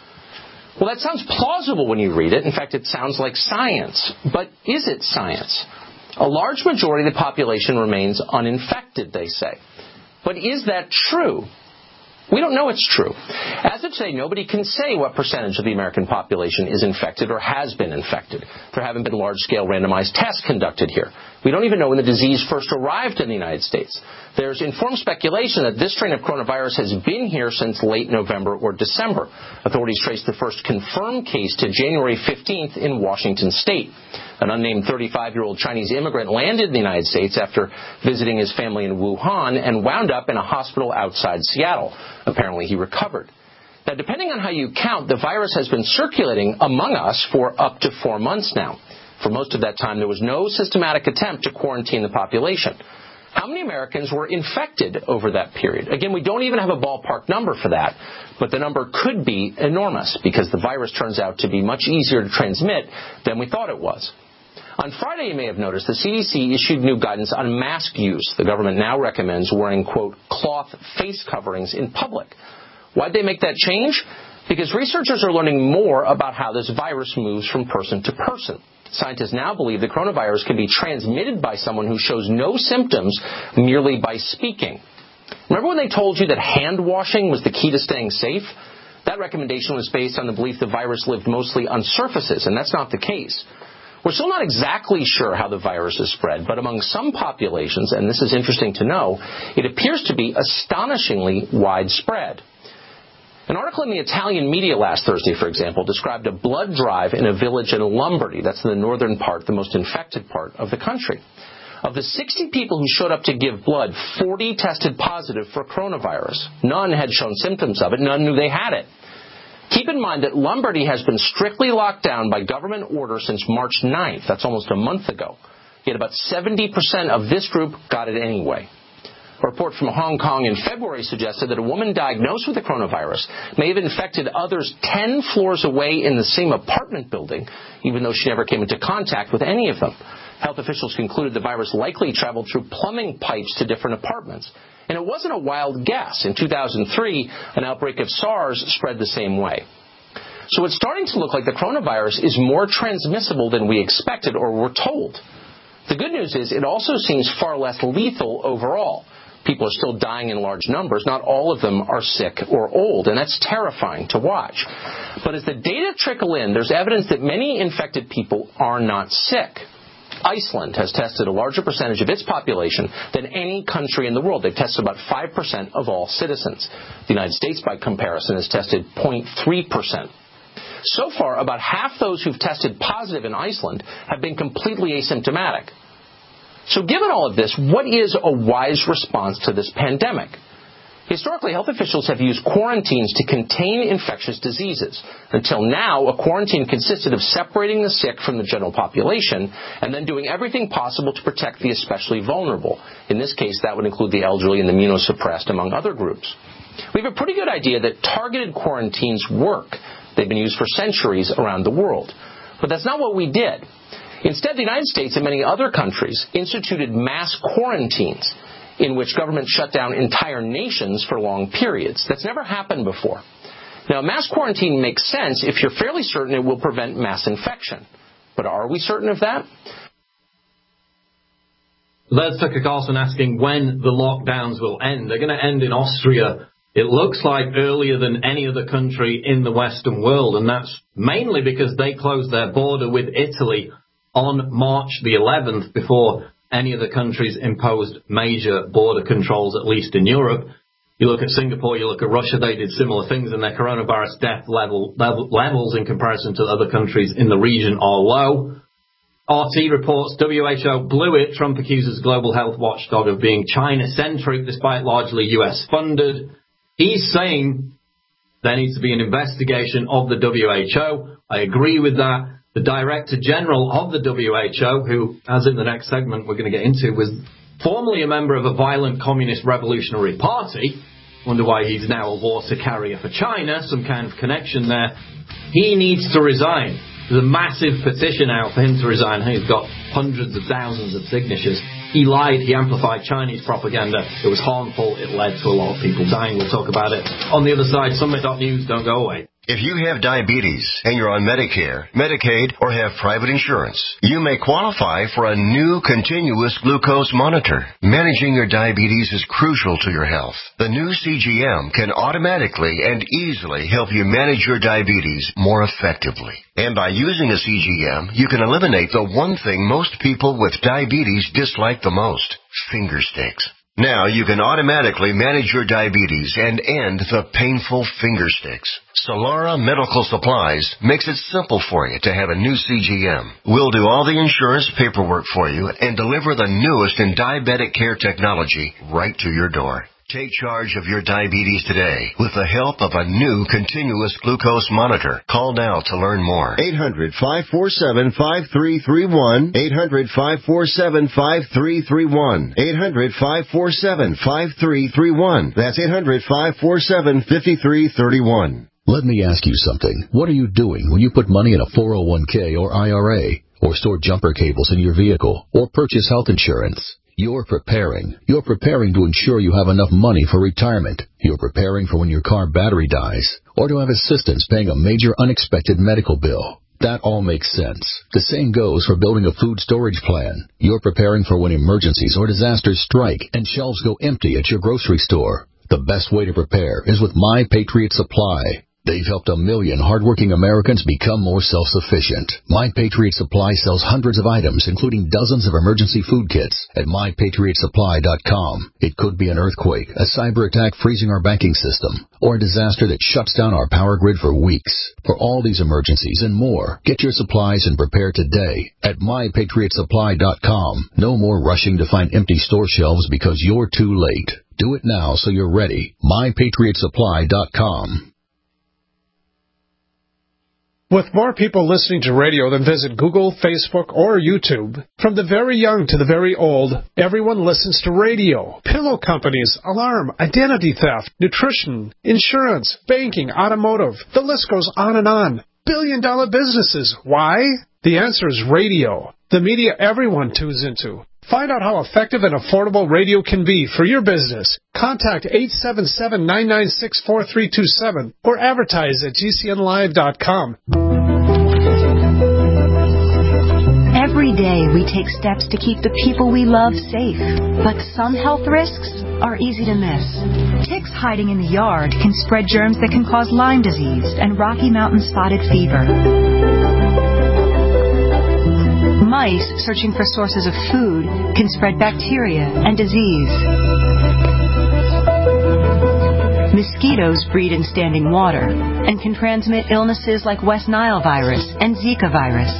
Well, that sounds plausible when you read it. In fact, it sounds like science. But is it science? A large majority of the population remains uninfected, they say. But is that true? We don't know it's true. As of today, nobody can say what percentage of the American population is infected or has been infected. There haven't been large-scale randomized tests conducted here. We don't even know when the disease first arrived in the United States. There's informed speculation that this strain of coronavirus has been here since late November or December. Authorities traced the first confirmed case to January fifteenth in Washington state. An unnamed thirty-five-year-old Chinese immigrant landed in the United States after visiting his family in Wuhan and wound up in a hospital outside Seattle. Apparently, he recovered. Now, depending on how you count, the virus has been circulating among us for up to four months now. For most of that time, there was no systematic attempt to quarantine the population. How many Americans were infected over that period? Again, we don't even have a ballpark number for that, but the number could be enormous because the virus turns out to be much easier to transmit than we thought it was. On Friday, you may have noticed, the C D C issued new guidance on mask use. The government now recommends wearing, quote, cloth face coverings in public. Why'd they make that change? Because researchers are learning more about how this virus moves from person to person. Scientists now believe the coronavirus can be transmitted by someone who shows no symptoms merely by speaking. Remember when they told you that hand washing was the key to staying safe? That recommendation was based on the belief the virus lived mostly on surfaces, and that's not the case. We're still not exactly sure how the virus is spread, but among some populations, and this is interesting to know, it appears to be astonishingly widespread. An article in the Italian media last Thursday, for example, described a blood drive in a village in Lombardy. That's in the northern part, the most infected part of the country. Of the sixty people who showed up to give blood, forty tested positive for coronavirus. None had shown symptoms of it. None knew they had it. Keep in mind that Lombardy has been strictly locked down by government order since March ninth. That's almost a month ago. Yet about seventy percent of this group got it anyway. A report from Hong Kong in February suggested that a woman diagnosed with the coronavirus may have infected others ten floors away in the same apartment building, even though she never came into contact with any of them. Health officials concluded the virus likely traveled through plumbing pipes to different apartments. And it wasn't a wild guess. In two thousand three, an outbreak of SARS spread the same way. So it's starting to look like the coronavirus is more transmissible than we expected or were told. The good news is it also seems far less lethal overall. People are still dying in large numbers. Not all of them are sick or old, and that's terrifying to watch. But as the data trickle in, there's evidence that many infected people are not sick. Iceland has tested a larger percentage of its population than any country in the world. They've tested about five percent of all citizens. The United States, by comparison, has tested zero point three percent. So far, about half those who've tested positive in Iceland have been completely asymptomatic. So given all of this, what is a wise response to this pandemic? Historically, health officials have used quarantines to contain infectious diseases. Until now, a quarantine consisted of separating the sick from the general population and then doing everything possible to protect the especially vulnerable. In this case, that would include the elderly and the immunosuppressed, among other groups. We have a pretty good idea that targeted quarantines work. They've been used for centuries around the world. But that's not what we did. Instead, the United States and many other countries instituted mass quarantines in which governments shut down entire nations for long periods. That's never happened before. Now, mass quarantine makes sense if you're fairly certain it will prevent mass infection. But are we certain of that? There's Tucker Carlson asking when the lockdowns will end. They're going to end in Austria, it looks like, earlier than any other country in the Western world. And that's mainly because they closed their border with Italy on March the eleventh before any of the countries imposed major border controls, at least in Europe. You look at Singapore, you look at Russia, they did similar things, and their coronavirus death level, level levels in comparison to other countries in the region are low. R T reports W H O blew it. Trump accuses global health watchdog of being China-centric despite largely U S-funded. He's saying there needs to be an investigation of the W H O. I agree with that. The Director General of the W H O, who, as in the next segment we're going to get into, was formerly a member of a violent communist revolutionary party. Wonder why he's now a water carrier for China, some kind of connection there. He needs to resign. There's a massive petition out for him to resign. He's got hundreds of thousands of signatures. He lied. He amplified Chinese propaganda. It was harmful. It led to a lot of people dying. We'll talk about it on the other side. Summit dot news. Don't go away. If you have diabetes and you're on Medicare, Medicaid, or have private insurance, you may qualify for a new continuous glucose monitor. Managing your diabetes is crucial to your health. The new C G M can automatically and easily help you manage your diabetes more effectively. And by using a C G M, you can eliminate the one thing most people with diabetes dislike the most: finger sticks. Now you can automatically manage your diabetes and end the painful finger sticks. Solara Medical Supplies makes it simple for you to have a new C G M. We'll do all the insurance paperwork for you and deliver the newest in diabetic care technology right to your door. Take charge of your diabetes today with the help of a new continuous glucose monitor. Call now to learn more. eight hundred, five four seven, five three three one. eight hundred, five four seven, five three three one. eight hundred, five four seven, five three three one. That's eight hundred, five four seven, five three three one. Let me ask you something. What are you doing when you put money in a four oh one k or I R A, or store jumper cables in your vehicle, or purchase health insurance? You're preparing. You're preparing to ensure you have enough money for retirement. You're preparing for when your car battery dies, or to have assistance paying a major unexpected medical bill. That all makes sense. The same goes for building a food storage plan. You're preparing for when emergencies or disasters strike and shelves go empty at your grocery store. The best way to prepare is with My Patriot Supply. They've helped a million hardworking Americans become more self-sufficient. My Patriot Supply sells hundreds of items, including dozens of emergency food kits at my patriot supply dot com. It could be an earthquake, a cyber attack freezing our banking system, or a disaster that shuts down our power grid for weeks. For all these emergencies and more, get your supplies and prepare today at my patriot supply dot com. No more rushing to find empty store shelves because you're too late. Do it now so you're ready. my patriot supply dot com. With more people listening to radio than visit Google, Facebook, or YouTube, from the very young to the very old, everyone listens to radio. Pillow companies, alarm, identity theft, nutrition, insurance, banking, automotive. The list goes on and on. Billion dollar businesses. Why? The answer is radio. The media everyone tunes into. Find out how effective and affordable radio can be for your business. Contact eight seven seven, nine nine six, four three two seven or advertise at G C N live dot com. Every day we take steps to keep the people we love safe, but some health risks are easy to miss. Ticks hiding in the yard can spread germs that can cause Lyme disease and Rocky Mountain spotted fever. Mice searching for sources of food can spread bacteria and disease. Mosquitoes breed in standing water and can transmit illnesses like West Nile virus and Zika virus.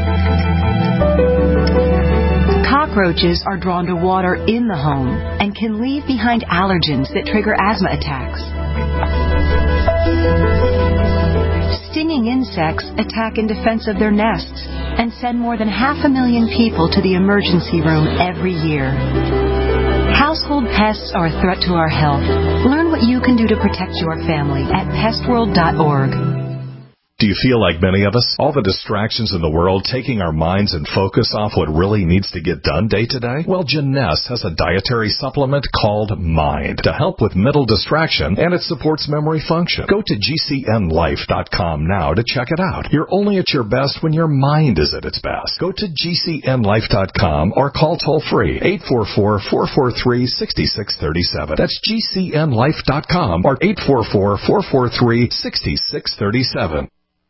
Cockroaches are drawn to water in the home and can leave behind allergens that trigger asthma attacks. Stinging insects attack in defense of their nests and send more than half a million people to the emergency room every year. Household pests are a threat to our health. Learn what you can do to protect your family at pest world dot org. Do you feel like many of us? All the distractions in the world taking our minds and focus off what really needs to get done day to day? Well, Jeunesse has a dietary supplement called Mind to help with mental distraction, and it supports memory function. Go to G C N life dot com now to check it out. You're only at your best when your mind is at its best. Go to G C N life dot com or call toll-free eight four four, four four three, six six three seven. That's G C N life dot com or eight four four, four four three, six six three seven.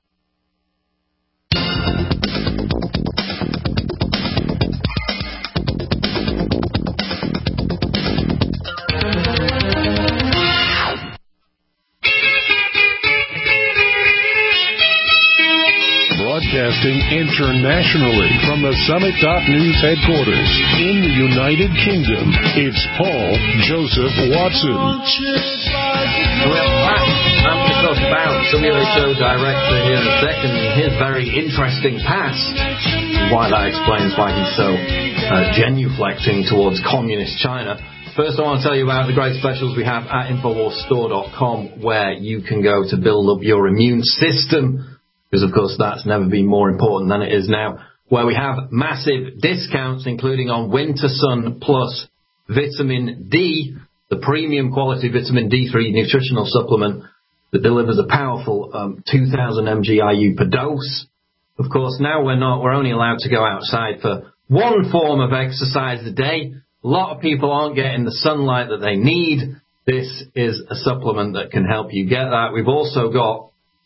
Broadcasting internationally from the Summit dot News headquarters in the United Kingdom, it's Paul Joseph Watson. Well, I'm going to talk about W H O director here in a second, his very interesting past, why that explains why he's so uh, genuflecting towards communist China. First, I want to tell you about the great specials we have at Infowars Store dot com, where you can go to build up your immune system. Because, of course, that's never been more important than it is now, where we have massive discounts, including on Winter Sun Plus Vitamin D, the premium quality vitamin D three nutritional supplement that delivers a powerful um, two thousand milligrams I U per dose. Of course, now we're not, we're only allowed to go outside for one form of exercise a day. A lot of people aren't getting the sunlight that they need. This is a supplement that can help you get that. We've also got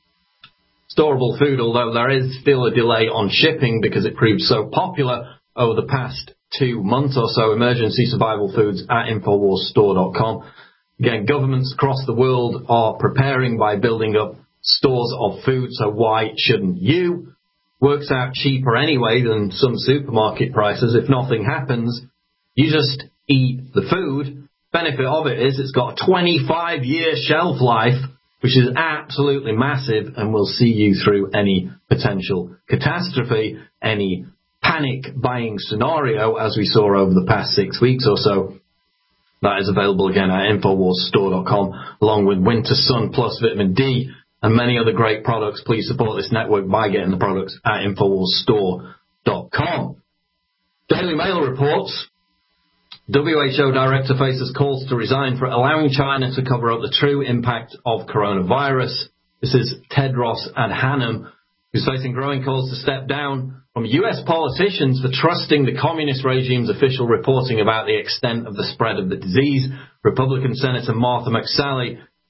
storable food, although there is still a delay on shipping because it proved so popular over the past two months or so. Emergency survival foods at Infowars Store dot com. Again, governments across the world are preparing by building up stores of food, so why shouldn't you? Works out cheaper anyway than some supermarket prices. If nothing happens, you just eat the food. Benefit of it is it's got a twenty-five year shelf life, which is absolutely massive and will see you through any potential catastrophe, any panic buying scenario, as we saw over the past six weeks or so. That is available again at Infowars Store dot com, along with Winter Sun Plus Vitamin D and many other great products. Please support this network by getting the products at Infowars Store dot com. Daily Mail reports W H O director faces calls to resign for allowing China to cover up the true impact of coronavirus. This is Tedros Adhanom, who's facing growing calls to step down from U S politicians for trusting the communist regime's official reporting about the extent of the spread of the disease. Republican Senator Martha McSally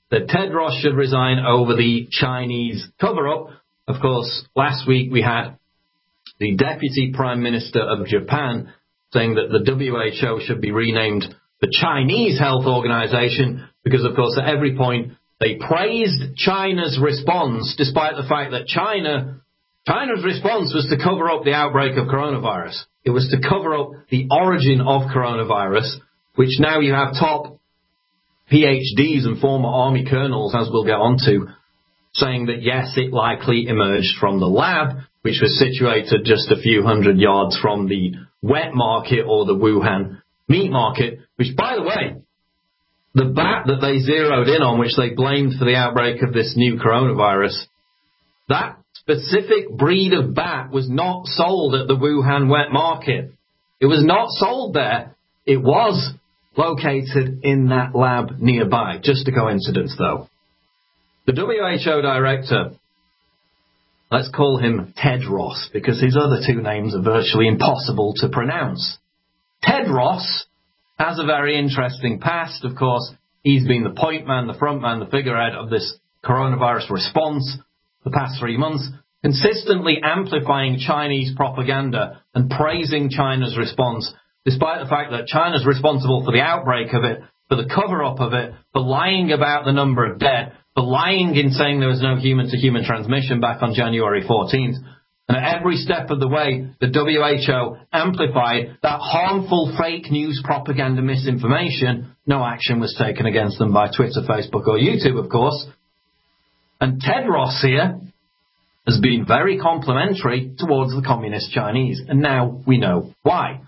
that Tedros should resign over the Chinese cover-up. Of course, last week we had the Deputy Prime Minister of Japan saying that the W H O should be renamed the Chinese Health Organization because, of course, at every point they praised China's response, despite the fact that China, China's response was to cover up the outbreak of coronavirus. It was to cover up the origin of coronavirus, which now you have top P H Ds and former army colonels, as we'll get on to, saying that yes, it likely emerged from the lab, which was situated just a few hundred yards from the wet market or the Wuhan meat market, which, by the way, the bat that they zeroed in on, which they blamed for the outbreak of this new coronavirus, that specific breed of bat was not sold at the Wuhan wet market. It was not sold there. It was located in that lab nearby. Just a coincidence, though. The W H O director, let's call him Tedros, because his other two names are virtually impossible to pronounce. Tedros has a very interesting past. Of course, he's been the point man, the front man, the figurehead of this coronavirus response the past three months, consistently amplifying Chinese propaganda and praising China's response, despite the fact that China's responsible for the outbreak of it, for the cover-up of it, for lying about the number of dead, for lying in saying there was no human-to-human transmission back on January fourteenth. And at every step of the way, the W H O amplified that harmful fake news propaganda misinformation. No action was taken against them by Twitter, Facebook, or YouTube, of course. And Tedros here has been very complimentary towards the communist Chinese. And now we know why.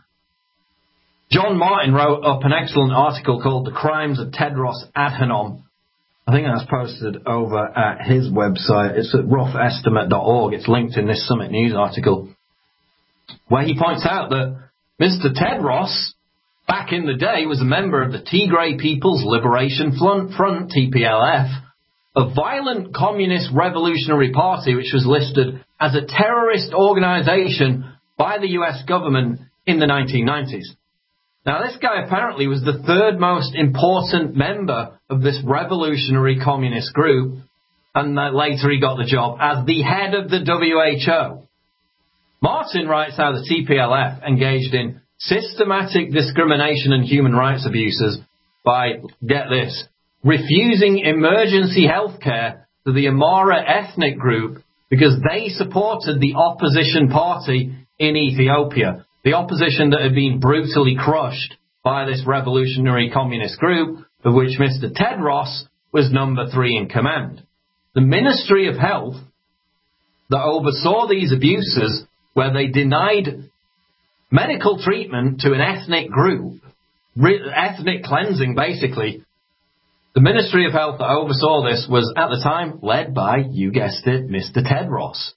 John Martin wrote up an excellent article called The Crimes of Tedros Adhanom. I think that's posted over at his website. It's at rough estimate dot org. It's linked in this Summit News article, where he points out that Mister Tedros, back in the day, was a member of the Tigray People's Liberation Front, T P L F, a violent communist revolutionary party which was listed as a terrorist organization by the U S government in the nineteen nineties. Now, this guy apparently was the third most important member of this revolutionary communist group, and uh, later he got the job as the head of the W H O. Martin writes how the T P L F engaged in systematic discrimination and human rights abuses by, get this, refusing emergency health care to the Amhara ethnic group because they supported the opposition party in Ethiopia. The opposition that had been brutally crushed by this revolutionary communist group, of which Mister Tedros was number three in command. The Ministry of Health that oversaw these abuses, where they denied medical treatment to an ethnic group, ethnic cleansing basically, the Ministry of Health that oversaw this was at the time led by, you guessed it, Mister Tedros.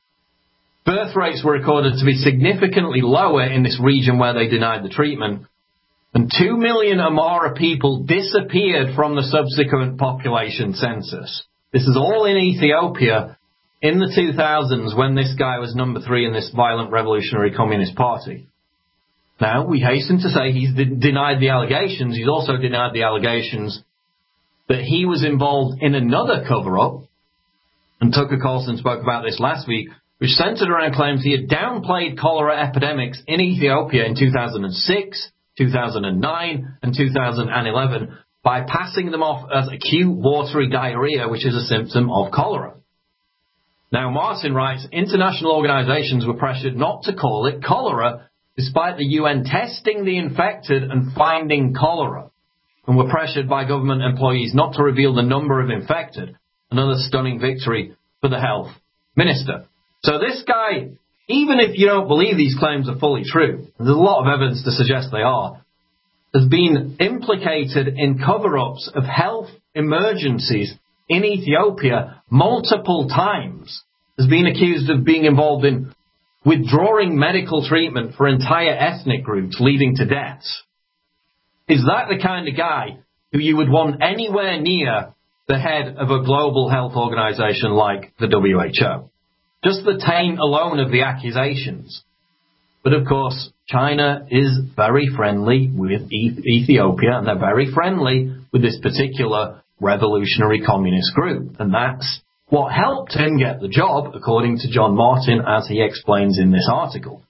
Birth rates were recorded to be significantly lower in this region where they denied the treatment, and two million Amhara people disappeared from the subsequent population census. This is all in Ethiopia in the two thousands when this guy was number three in this violent revolutionary communist party. Now, we hasten to say he's de- denied the allegations. He's also denied the allegations that he was involved in another cover-up, and Tucker Carlson spoke about this last week, which centered around claims he had downplayed cholera epidemics in Ethiopia in two thousand six, two thousand nine, and two thousand eleven by passing them off as acute watery diarrhea, which is a symptom of cholera. Now, Martin writes, international organizations were pressured not to call it cholera, despite the U N testing the infected and finding cholera, and were pressured by government employees not to reveal the number of infected. Another stunning victory for the health minister. So this guy, even if you don't believe these claims are fully true, there's a lot of evidence to suggest they are, has been implicated in cover-ups of health emergencies in Ethiopia multiple times, has been accused of being involved in withdrawing medical treatment for entire ethnic groups leading to deaths. Is that the kind of guy who you would want anywhere near the head of a global health organization like the W H O? Just the taint alone of the accusations. But of course, China is very friendly with Ethiopia, and they're very friendly with this particular revolutionary communist group. And that's what helped him get the job, according to John Martin, as he explains in this article.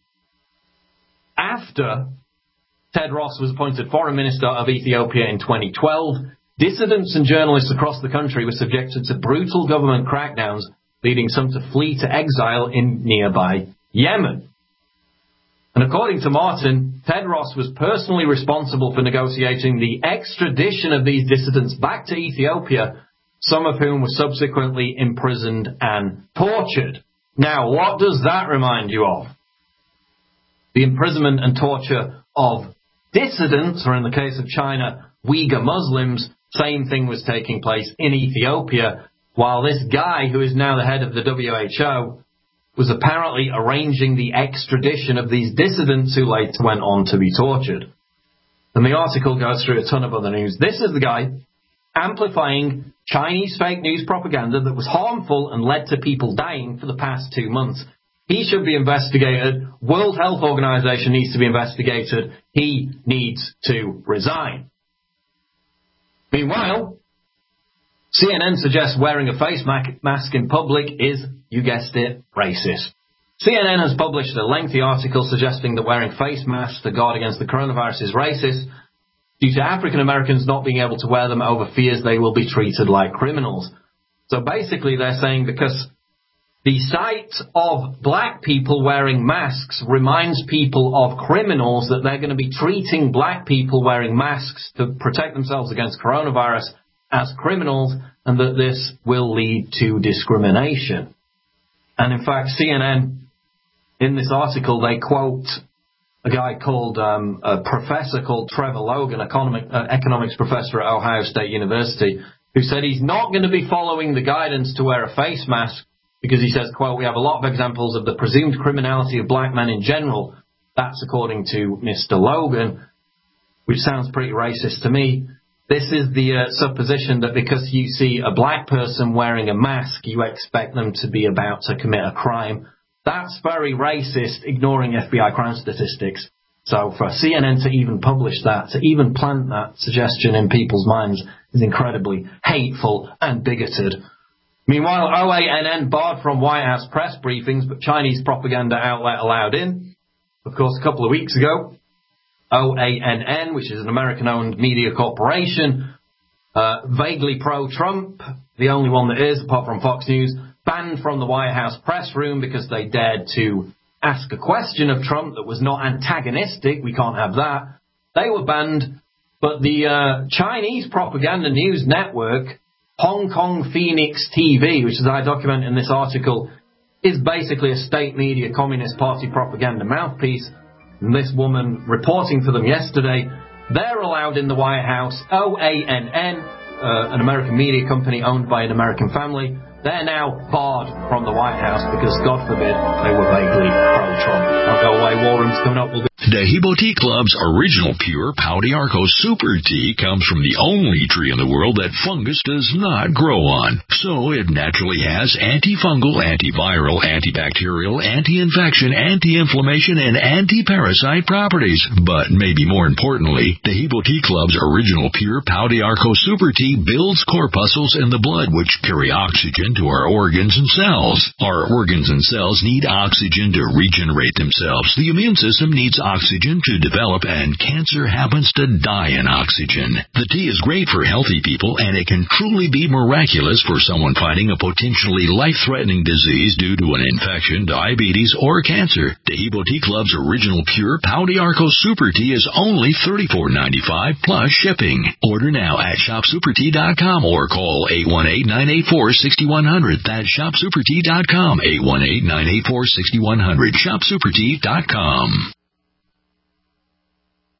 After Ted Ross was appointed Foreign Minister of Ethiopia in twenty twelve, dissidents and journalists across the country were subjected to brutal government crackdowns, leading some to flee to exile in nearby Yemen. And according to Martin, Ted Ross was personally responsible for negotiating the extradition of these dissidents back to Ethiopia, some of whom were subsequently imprisoned and tortured. Now, what does that remind you of? The imprisonment and torture of dissidents, or in the case of China, Uyghur Muslims. Same thing was taking place in Ethiopia, while this guy, who is now the head of the W H O, was apparently arranging the extradition of these dissidents who later went on to be tortured. And the article goes through a ton of other news. This is the guy amplifying Chinese fake news propaganda that was harmful and led to people dying for the past two months. He should be investigated. World Health Organization needs to be investigated. He needs to resign. Meanwhile, C N N suggests wearing a face mask in public is, you guessed it, racist. C N N has published a lengthy article suggesting that wearing face masks to guard against the coronavirus is racist due to African Americans not being able to wear them over fears they will be treated like criminals. So basically they're saying because the sight of black people wearing masks reminds people of criminals, that they're going to be treating black people wearing masks to protect themselves against coronavirus as criminals, and that this will lead to discrimination. And in fact, C N N, in this article, they quote a guy called, um, a professor called Trevor Logan, economic, uh, economics professor at Ohio State University, who said he's not going to be following the guidance to wear a face mask because he says, quote, we have a lot of examples of the presumed criminality of black men in general. That's according to Mister Logan, which sounds pretty racist to me. This is the uh, supposition that because you see a black person wearing a mask, you expect them to be about to commit a crime. That's very racist, ignoring F B I crime statistics. So for C N N to even publish that, to even plant that suggestion in people's minds, is incredibly hateful and bigoted. Meanwhile, O A N N barred from White House press briefings, but Chinese propaganda outlet allowed in. Of course, a couple of weeks ago, O A N N, which is an American-owned media corporation, uh, vaguely pro-Trump, the only one that is, apart from Fox News, banned from the White House press room because they dared to ask a question of Trump that was not antagonistic. We can't have that. They were banned, but the uh, Chinese propaganda news network, Hong Kong Phoenix T V, which, as I document in this article, is basically a state media Communist Party propaganda mouthpiece. And this woman reporting for them yesterday, they're allowed in the White House. O A N N, uh, an American media company owned by an American family, they're now barred from the White House because, God forbid, they were vaguely pro-Trump. Don't go away, War Room's coming up. We'll be Dehibo Tea Club's original pure Pau d'Arco Super Tea comes from the only tree in the world that fungus does not grow on. So it naturally has antifungal, antiviral, antibacterial, anti-infection, anti-inflammation, and anti-parasite properties. But maybe more importantly, Dehibo Tea Club's original pure Pau d'Arco Super Tea builds corpuscles in the blood which carry oxygen to our organs and cells. Our organs and cells need oxygen to regenerate themselves. The immune system needs oxygen oxygen to develop, and cancer happens to die in oxygen. The tea is great for healthy people, and it can truly be miraculous for someone fighting a potentially life-threatening disease due to an infection, diabetes, or cancer. Dehibo Tea Club's original pure Pau d'Arco Super Tea is only thirty-four dollars and ninety-five cents plus shipping. Order now at shop super tea dot com or call eight one eight, nine eight four, six one zero zero. That's shop super tea dot com, eight one eight, nine eight four, six one zero zero, shop super tea dot com.